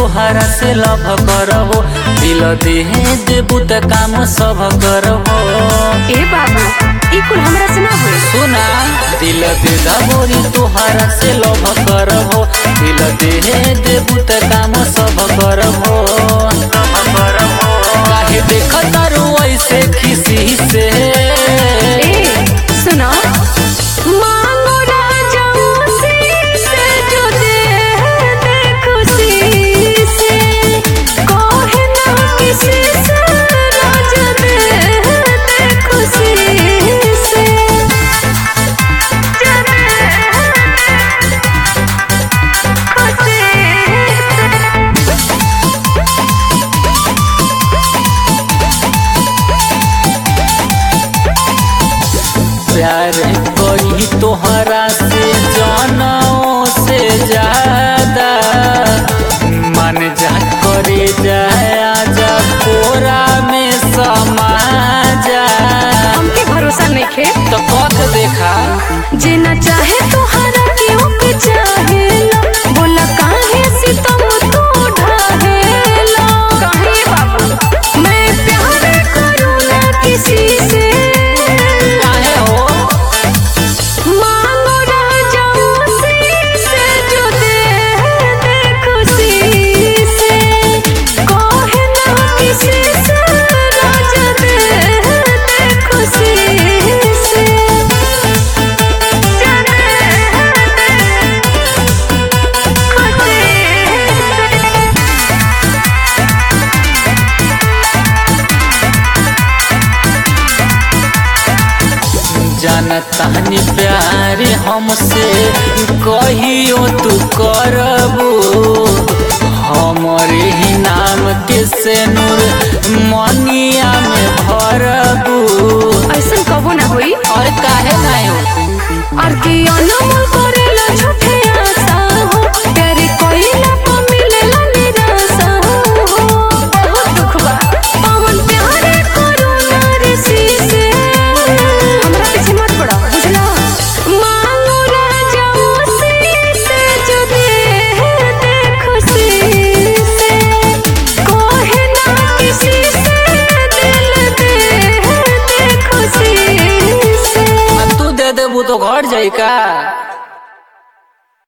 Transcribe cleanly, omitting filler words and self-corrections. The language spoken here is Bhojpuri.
तोहरा से लभ करबो, दिल दे देबू त काम सब करबो। ए बाबू ई कुल हमरा से ना होई। सुना दिल दे दबोरी तोहरा से लभ करबो, दिल दे देबू त काम सब करबो। काहे देखता रो ऐसे खिसी से। ए सुनो मांगो राजा से जो दे खुशी से, कहे ना किसी से राजा दे खुशी से। प्यार करी तोहरा से जानों से ज्यादा, मन जा करे जाए आजा कोरा में समा जा। हमके भरोसा नहीं खे तो कौन देखा जेना चाहे तोहरा के ओके चाहे लो, बोला काहे सितम तू ढाहेला। काहे बाबू मैं प्यार करूँ ना किसी से। काहे हो मांगो राजा से जो दे खुशी से, कहे ना किसी से राजा दे खुशी से। जानतानी प्यार हमसे कहियो तू करबू, हमरे ही नाम के से नूर मनिया में भरबू। ऐसा कबो ना होई। और काहे नहीं हो और की अनमोल करेला झूठे आशा हो, प्यार कोइला को मिलेला निराशा हो। बहुत दुख बा पवन प्यार करू ना ऋषि से। हमरा पीछे मत पड़ा बुझला। मांगो राजा से जो दे खुशी से, कहे ना किसी से दिल दे खुशी से। तू दे देबू तो घर जाई का।